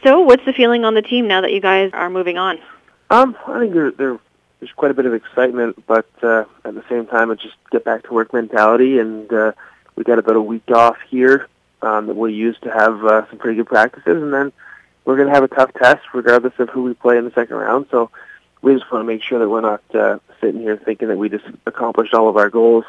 So what's the feeling on the team now that you guys are moving on? I think there's quite a bit of excitement, but at the same time, it's just get back to work mentality, and we got about a week off here that we'll use to have some pretty good practices, and then we're going to have a tough test regardless of who we play in the second round. So we just want to make sure that we're not sitting here thinking that we just accomplished all of our goals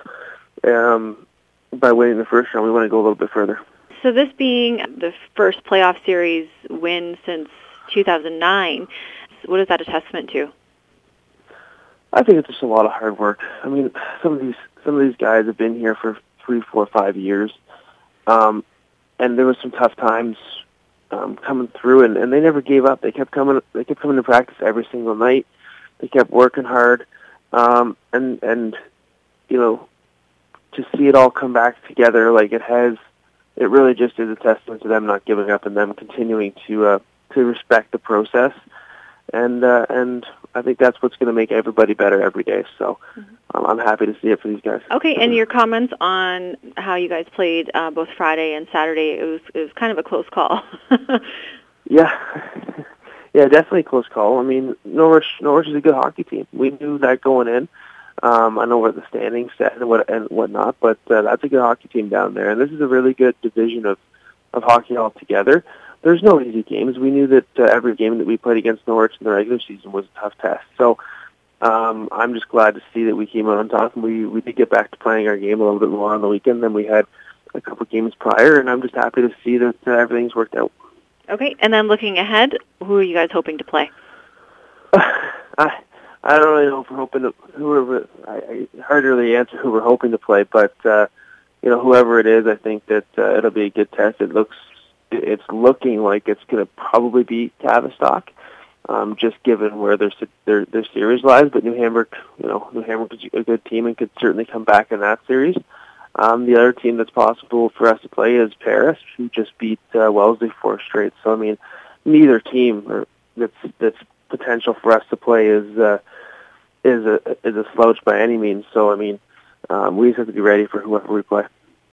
by winning the first round. We want to go a little bit further. So this being the first playoff series win since 2009, what is that a testament to? I think it's just a lot of hard work. I mean, some of these guys have been here for 3, 4, 5 years, and there was some tough times coming through, and they never gave up. They kept coming to practice every single night. They kept working hard, and you know, to see it all come back together like it has. It really just is a testament to them not giving up and them continuing to respect the process, and I think that's what's going to make everybody better every day. So I'm happy to see it for these guys. Okay, and your comments on how you guys played both Friday and Saturday, it was kind of a close call. Yeah, definitely a close call. I mean, Norwich is a good hockey team. We knew that going in. I know where the standings set and whatnot, but that's a good hockey team down there, and this is a really good division of hockey altogether. There's no easy games. We knew that every game that we played against Norwich in the regular season was a tough test. So I'm just glad to see that we came out on top, and we did get back to playing our game a little bit more on the weekend than we had a couple games prior, and I'm just happy to see that everything's worked out. Okay, and then looking ahead, who are you guys hoping to play? I don't really know if we're hoping to hard to really answer who we're hoping to play, but whoever it is, I think that it'll be a good test. It's looking like it's going to probably be Tavistock, just given where their series lies. But New Hamburg is a good team and could certainly come back in that series. The other team that's possible for us to play is Paris, who just beat Wellesley 4 straight. So I mean, neither team that's potential for us to play is a slouch by any means. So I mean, we just have to be ready for whoever we play.